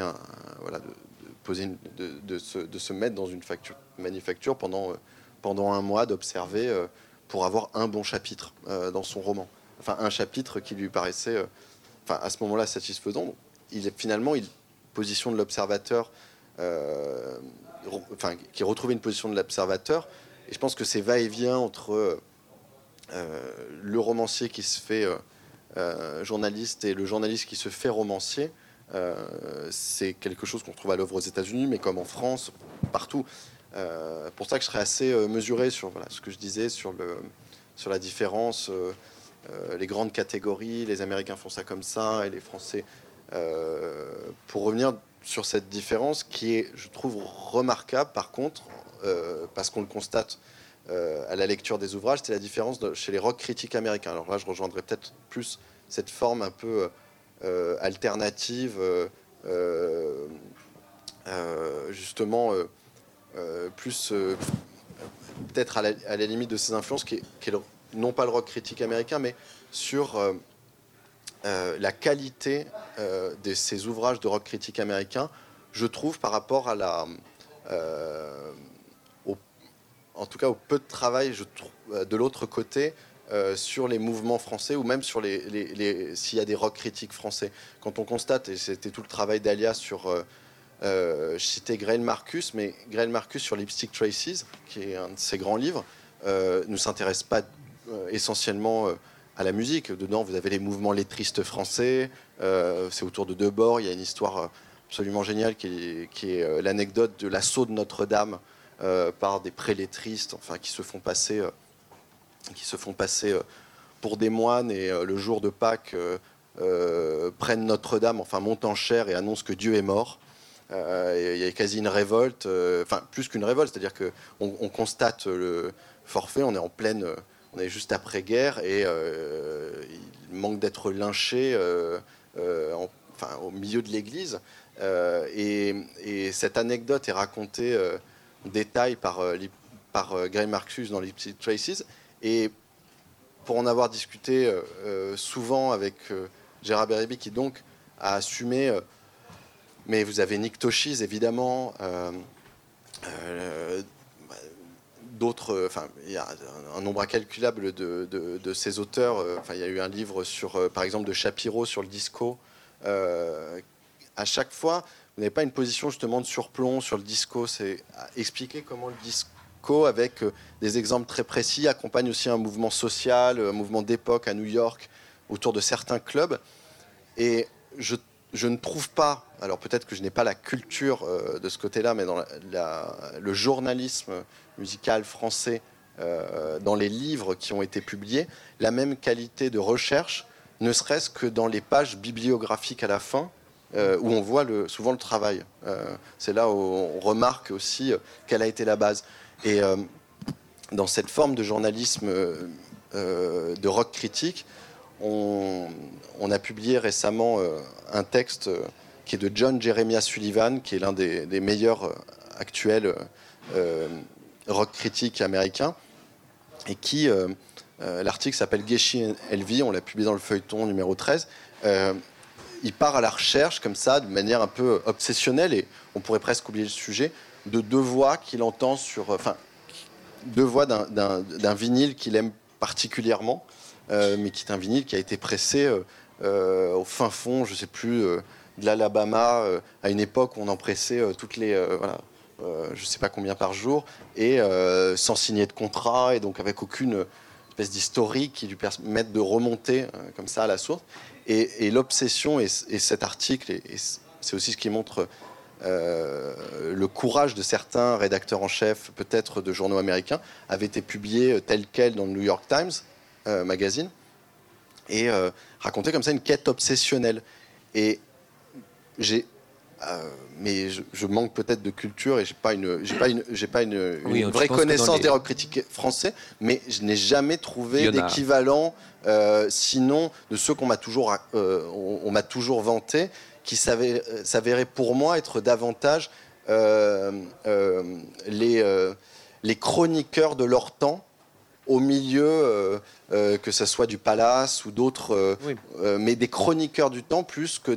de se mettre dans une manufacture pendant un mois, d'observer pour avoir un bon chapitre dans son roman. Enfin, un chapitre qui lui paraissait, à ce moment-là, satisfaisant. Finalement, position de l'observateur, qui retrouvait une position de l'observateur. Et je pense que ces va-et-vient entre le romancier qui se fait journaliste et le journaliste qui se fait romancier, c'est quelque chose qu'on trouve à l'œuvre aux États-Unis, mais comme en France, partout. Pour ça que je serais assez mesuré sur ce que je disais sur la différence. Les grandes catégories, les Américains font ça comme ça et les Français. Pour revenir sur cette différence qui est, je trouve, remarquable par contre, parce qu'on le constate à la lecture des ouvrages, c'est la différence chez les rock critiques américains. Alors là, je rejoindrais peut-être plus cette forme un peu alternative, justement, plus peut-être à la limite de ses influences, qui est non pas le rock critique américain, mais sur la qualité de ces ouvrages de rock critique américain, je trouve, par rapport à en tout cas au peu de travail de l'autre côté sur les mouvements français, ou même sur s'il y a des rock critiques français. Quand on constate, et c'était tout le travail d'Alia sur... je citais Grail Marcus, mais Grail Marcus sur Lipstick Traces, qui est un de ses grands livres, ne s'intéresse pas essentiellement à la musique. Dedans, vous avez les mouvements lettristes français, c'est autour de Debord, il y a une histoire absolument géniale qui est l'anecdote de l'assaut de Notre-Dame par des prélettristes, qui se font passer pour des moines, et le jour de Pâques prennent Notre-Dame, montent en chair et annoncent que Dieu est mort. Il y a quasi une révolte, plus qu'une révolte, c'est-à-dire qu'on constate le forfait, on est juste après-guerre, et il manque d'être lynché au milieu de l'église. Et cette anecdote est racontée en détail par Grail Marcus dans Lipstick Traces. Et pour en avoir discuté souvent avec Gérard Beribi, qui donc a assumé... mais vous avez Nick Toshis, évidemment, d'autres... il y a un nombre incalculable de ces auteurs. Il y a eu un livre, par exemple, de Shapiro sur le disco. À chaque fois, vous n'avez pas une position justement de surplomb sur le disco. C'est expliquer comment le disco, avec des exemples très précis, accompagne aussi un mouvement social, un mouvement d'époque à New York, autour de certains clubs. Et je je ne trouve pas, alors peut-être que je n'ai pas la culture de ce côté-là, mais dans le journalisme musical français, dans les livres qui ont été publiés, la même qualité de recherche, ne serait-ce que dans les pages bibliographiques à la fin, où on voit souvent le travail. C'est là où on remarque aussi quelle a été la base. Et dans cette forme de journalisme de rock critique, on a publié récemment un texte qui est de John Jeremiah Sullivan, qui est l'un des meilleurs actuels rock critiques américains, et qui, l'article s'appelle Geshi Elvi, on l'a publié dans le feuilleton numéro 13, il part à la recherche, comme ça, de manière un peu obsessionnelle, et on pourrait presque oublier le sujet, de deux voix qu'il entend deux voix d'un vinyle qu'il aime particulièrement, mais qui est un vinyle qui a été pressé au fin fond, je ne sais plus, de l'Alabama, à une époque où on en pressait toutes les... je ne sais pas combien par jour, et sans signer de contrat, et donc avec aucune espèce d'historique qui lui permette de remonter comme ça à la source. Et l'obsession, et cet article, et c'est aussi ce qui montre le courage de certains rédacteurs en chef, peut-être de journaux américains, avait été publié tel quel dans le New York Times magazine, et racontait comme ça une quête obsessionnelle. Et mais je manque peut-être de culture et j'ai pas une vraie connaissance des rock critiques français, mais je n'ai jamais trouvé d'équivalent, sinon de ceux qu'on m'a toujours vanté, qui s'avéraient pour moi être davantage les chroniqueurs de leur temps, au milieu, que ce soit du Palace ou d'autres, mais des chroniqueurs du temps plus que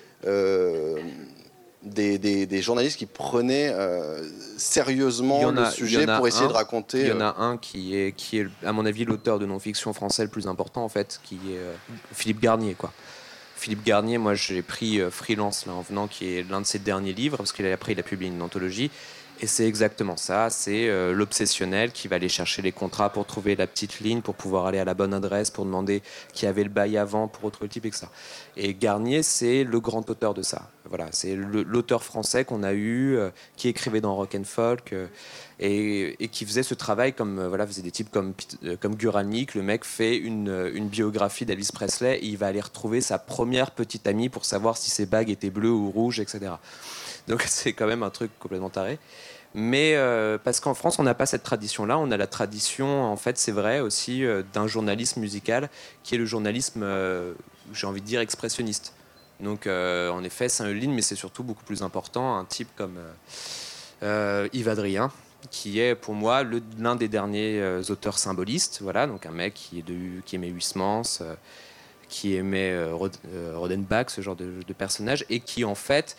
des journalistes qui prenaient sérieusement le sujet pour essayer de raconter. Il y en a un qui est, à mon avis, l'auteur de non-fiction français le plus important, en fait, qui est Philippe Garnier, quoi. Philippe Garnier, moi j'ai pris Freelance là, en venant, qui est l'un de ses derniers livres, parce qu'après il a publié une anthologie. Et c'est exactement ça, c'est l'obsessionnel qui va aller chercher les contrats pour trouver la petite ligne, pour pouvoir aller à la bonne adresse, pour demander qui avait le bail avant, pour retrouver le type et que ça. Et Garnier, c'est le grand auteur de ça. Voilà, c'est l'auteur français qu'on a eu, qui écrivait dans Rock and Folk, et qui faisait ce travail comme, faisait des types comme Guralnick. Le mec fait une biographie d'Elvis Presley, et il va aller retrouver sa première petite amie pour savoir si ses bagues étaient bleues ou rouges, etc. Donc c'est quand même un truc complètement taré. Mais parce qu'en France, on n'a pas cette tradition-là. On a la tradition, en fait, c'est vrai aussi, d'un journalisme musical qui est le journalisme, j'ai envie de dire, expressionniste. Donc, en effet, Saint-Eline, mais c'est surtout beaucoup plus important, un type comme Yves Adrien, qui est pour moi l'un des derniers auteurs symbolistes. Voilà, donc un mec qui aimait Huysmans, qui aimait Rodenbach, ce genre de personnage, et qui, en fait,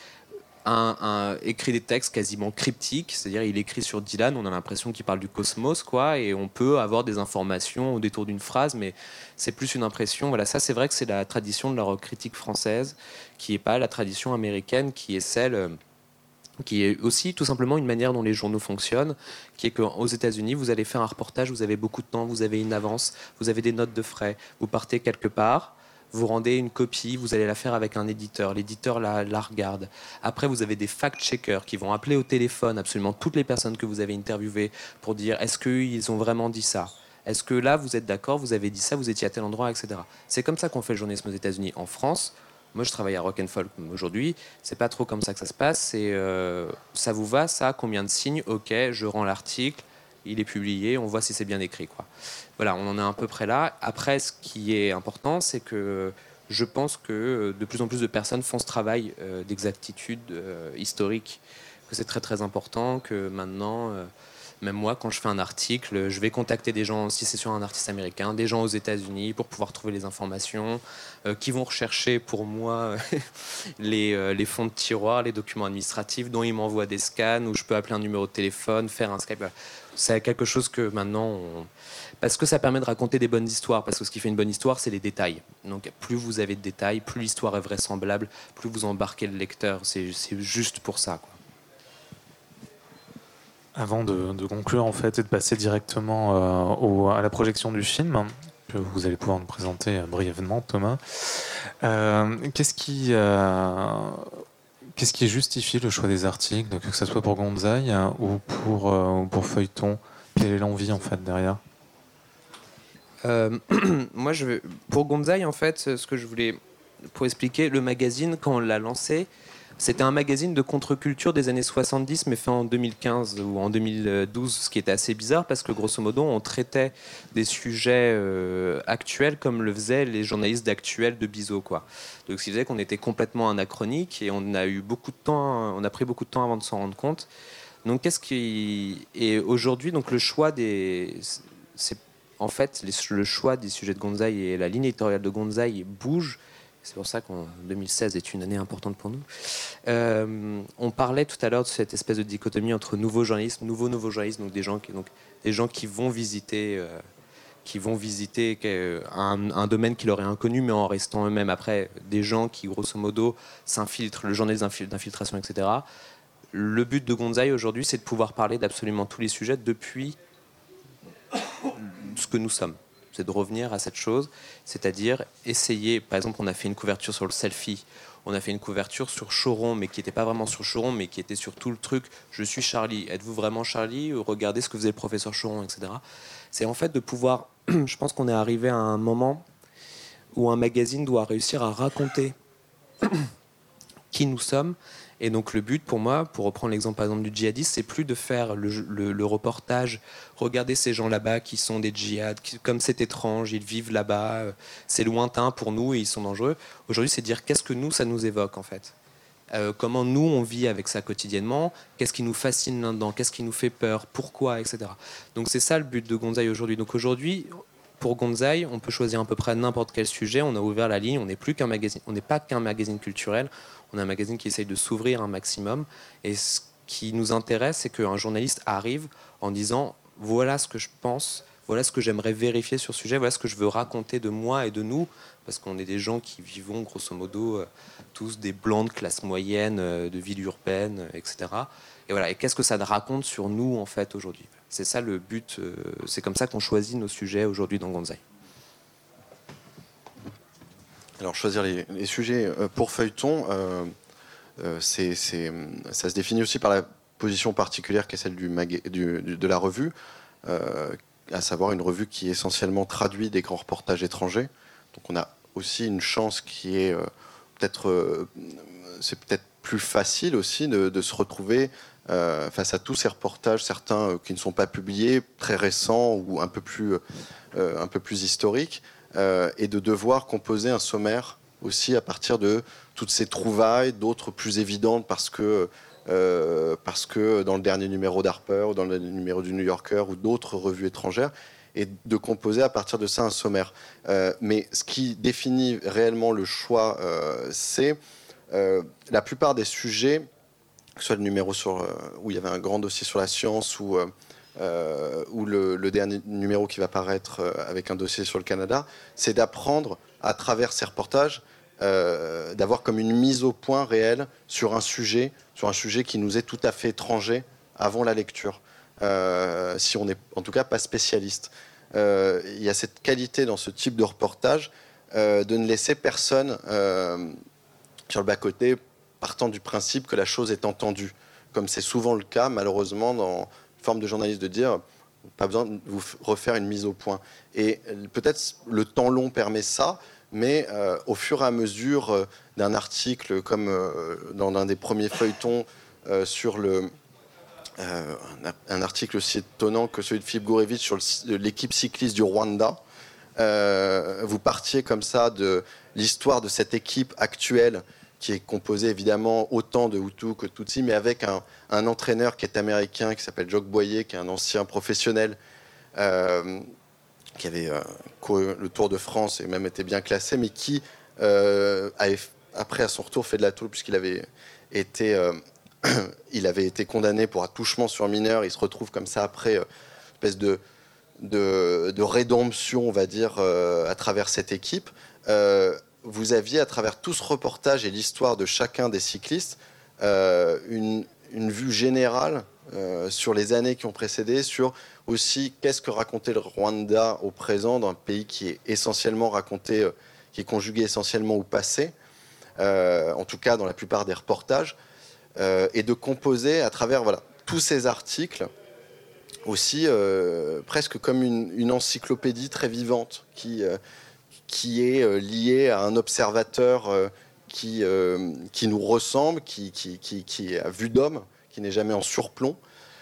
écrit des textes quasiment cryptiques, c'est-à-dire il écrit sur Dylan, on a l'impression qu'il parle du cosmos, quoi, et on peut avoir des informations au détour d'une phrase, mais c'est plus une impression. Voilà, ça c'est vrai que c'est la tradition de la rock critique française, qui n'est pas la tradition américaine, qui est celle qui est aussi tout simplement une manière dont les journaux fonctionnent, qui est qu'aux États-Unis, vous allez faire un reportage, vous avez beaucoup de temps, vous avez une avance, vous avez des notes de frais, vous partez quelque part, vous rendez une copie, vous allez la faire avec un éditeur, l'éditeur la regarde. Après, vous avez des fact-checkers qui vont appeler au téléphone absolument toutes les personnes que vous avez interviewées pour dire est-ce qu'ils ont vraiment dit ça ? Est-ce que là, vous êtes d'accord, vous avez dit ça, vous étiez à tel endroit, etc. C'est comme ça qu'on fait le journalisme aux États-Unis. En France, moi je travaille à Rock and Folk aujourd'hui, c'est pas trop comme ça que ça se passe. C'est ça vous va, ça ? Combien de signes ? Ok, je rends l'article, il est publié, on voit si c'est bien écrit, quoi. Voilà, on en est à peu près là. Après, ce qui est important, c'est que je pense que de plus en plus de personnes font ce travail d'exactitude historique, que c'est très très important, que maintenant, même moi, quand je fais un article, je vais contacter des gens, si c'est sur un artiste américain, des gens aux États-Unis pour pouvoir trouver les informations, qui vont rechercher pour moi les fonds de tiroir, les documents administratifs dont ils m'envoient des scans, où je peux appeler un numéro de téléphone, faire un Skype. C'est quelque chose que maintenant... Parce que ça permet de raconter des bonnes histoires, parce que ce qui fait une bonne histoire, c'est les détails. Donc plus vous avez de détails, plus l'histoire est vraisemblable, plus vous embarquez le lecteur. C'est juste pour ça, quoi. Avant de conclure en fait et de passer directement à la projection du film, que vous allez pouvoir nous présenter brièvement, Thomas. Qu'est-ce qui justifie le choix des articles, que ce soit pour Gonzaï ou pour Feuilleton? Quelle est l'envie en fait derrière? Moi, pour Gonzaï, en fait, ce que je voulais, pour expliquer, le magazine, quand on l'a lancé, c'était un magazine de contre-culture des années 70, mais fait en 2015 ou en 2012, ce qui était assez bizarre parce que, grosso modo, on traitait des sujets actuels comme le faisaient les journalistes d'Actuel de Bizot, quoi. Donc, ce qui faisait qu'on était complètement anachronique et on a pris beaucoup de temps avant de s'en rendre compte. Donc, et aujourd'hui, donc le choix en fait, le choix des sujets de Gonzaï et la ligne éditoriale de Gonzaï bouge. C'est pour ça qu'en 2016 est une année importante pour nous. On parlait tout à l'heure de cette espèce de dichotomie entre nouveau journalisme, nouveau journalisme, donc des gens qui vont visiter un domaine qui leur est inconnu, mais en restant eux-mêmes. Après, des gens qui, grosso modo, s'infiltrent, le journalisme d'infiltration, etc. Le but de Gonzaï aujourd'hui, c'est de pouvoir parler d'absolument tous les sujets depuis ce que nous sommes. C'est de revenir à cette chose, c'est-à-dire essayer, par exemple, on a fait une couverture sur le selfie, on a fait une couverture sur Choron, mais qui n'était pas vraiment sur Choron, mais qui était sur tout le truc, je suis Charlie, êtes-vous vraiment Charlie? Regardez ce que faisait le professeur Choron, etc. C'est en fait de pouvoir, je pense qu'on est arrivé à un moment où un magazine doit réussir à raconter qui nous sommes. Et donc le but pour moi, pour reprendre l'exemple par exemple du djihadiste, c'est plus de faire le reportage, regardez ces gens là-bas qui sont des djihad, comme c'est étrange, ils vivent là-bas, c'est lointain pour nous et ils sont dangereux. Aujourd'hui, c'est de dire qu'est-ce que nous, ça nous évoque en fait. Comment nous, on vit avec ça quotidiennement, qu'est-ce qui nous fascine là-dedans, qu'est-ce qui nous fait peur, pourquoi, etc. Donc c'est ça le but de Gonzaï aujourd'hui. Donc aujourd'hui, pour Gonzaï, on peut choisir à peu près n'importe quel sujet, on a ouvert la ligne, on n'est plus qu'un magazine, on n'est pas qu'un magazine culturel, on a un magazine qui essaye de s'ouvrir un maximum. Et ce qui nous intéresse, c'est qu'un journaliste arrive en disant voilà ce que je pense, voilà ce que j'aimerais vérifier sur ce sujet, voilà ce que je veux raconter de moi et de nous, parce qu'on est des gens qui vivons grosso modo tous des blancs de classe moyenne, de ville urbaine, etc. Et voilà. Et qu'est-ce que ça raconte sur nous en fait aujourd'hui? C'est ça le but. C'est comme ça qu'on choisit nos sujets aujourd'hui dans Gonzaï. Alors choisir les sujets pour Feuilleton, ça se définit aussi par la position particulière qui est celle de la revue, à savoir une revue qui essentiellement traduit des grands reportages étrangers. Donc on a aussi une chance qui est c'est peut-être plus facile aussi de se retrouver face à tous ces reportages, certains qui ne sont pas publiés, très récents ou un peu plus historiques. Et de devoir composer un sommaire aussi à partir de toutes ces trouvailles, d'autres plus évidentes parce que dans le dernier numéro d'Harper ou dans le numéro du New Yorker ou d'autres revues étrangères, et de composer à partir de ça un sommaire. Mais ce qui définit réellement le choix, c'est la plupart des sujets, que ce soit le numéro où il y avait un grand dossier sur la science ou le dernier numéro qui va paraître avec un dossier sur le Canada, c'est d'apprendre à travers ces reportages, d'avoir comme une mise au point réelle sur un sujet qui nous est tout à fait étranger avant la lecture, si on n'est en tout cas pas spécialiste. Il y a cette qualité dans ce type de reportage de ne laisser personne sur le bas-côté, partant du principe que la chose est entendue, comme c'est souvent le cas malheureusement dans forme de journaliste, de dire pas besoin de vous refaire une mise au point. Et peut-être le temps long permet ça, mais au fur et à mesure d'un article, comme dans un des premiers feuilletons sur un article aussi étonnant que celui de Philippe Gourevitch sur l'équipe cycliste du Rwanda, vous partiez comme ça de l'histoire de cette équipe actuelle qui est composé évidemment autant de Hutus que de Tutsis, mais avec un entraîneur qui est américain, qui s'appelle Jock Boyer, qui est un ancien professionnel, qui avait couru le Tour de France et même été bien classé, mais qui, après à son retour, fait de la tôle, puisqu'il avait été condamné pour attouchement sur mineur. Il se retrouve comme ça après, espèce de rédemption, on va dire, à travers cette équipe. Vous aviez, à travers tout ce reportage et l'histoire de chacun des cyclistes, une vue générale sur les années qui ont précédé, sur aussi qu'est-ce que racontait le Rwanda au présent, d'un pays qui est essentiellement raconté, qui est conjugué essentiellement au passé, en tout cas dans la plupart des reportages, et de composer à travers tous ces articles aussi presque comme une encyclopédie très vivante qui est liée à un observateur qui nous ressemble, qui est à vue d'homme, qui n'est jamais en surplomb.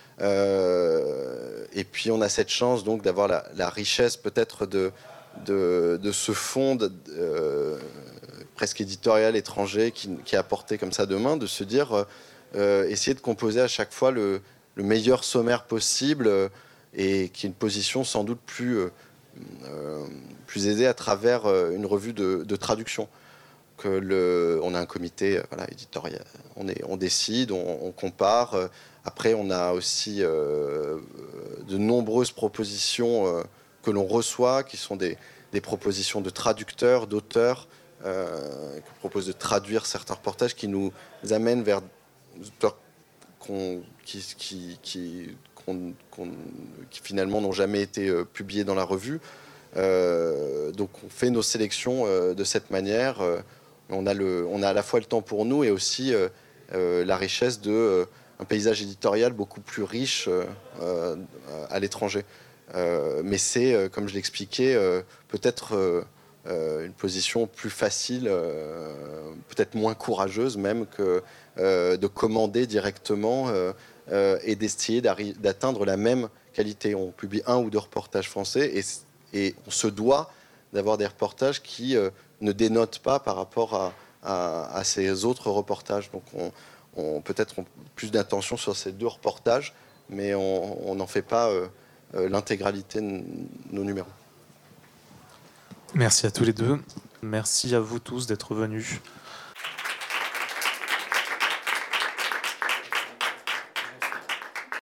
Et puis on a cette chance donc d'avoir la richesse peut-être de ce fond presque éditorial étranger qui est apporté comme ça de main, de se dire essayer de composer à chaque fois le meilleur sommaire possible et qui est une position sans doute plus aisée à travers une revue de traduction. On a un comité éditorial, on décide, on compare. Après, on a aussi de nombreuses propositions que l'on reçoit, qui sont des propositions de traducteurs, d'auteurs, qui proposent de traduire certains reportages, qui nous amènent vers des auteurs qui finalement n'ont jamais été publiés dans la revue. Donc on fait nos sélections de cette manière. On a à la fois le temps pour nous et aussi la richesse d'un paysage éditorial beaucoup plus riche à l'étranger. Mais c'est, comme je l'expliquais, peut-être une position plus facile, peut-être moins courageuse même que de commander directement et d'essayer d'atteindre la même qualité. On publie 1 ou 2 reportages français et on se doit d'avoir des reportages qui ne dénotent pas par rapport à ces autres reportages. Donc on peut-être plus d'attention sur ces 2 reportages, mais on n'en fait pas l'intégralité de nos numéros. Merci à tous les deux. Merci à vous tous d'être venus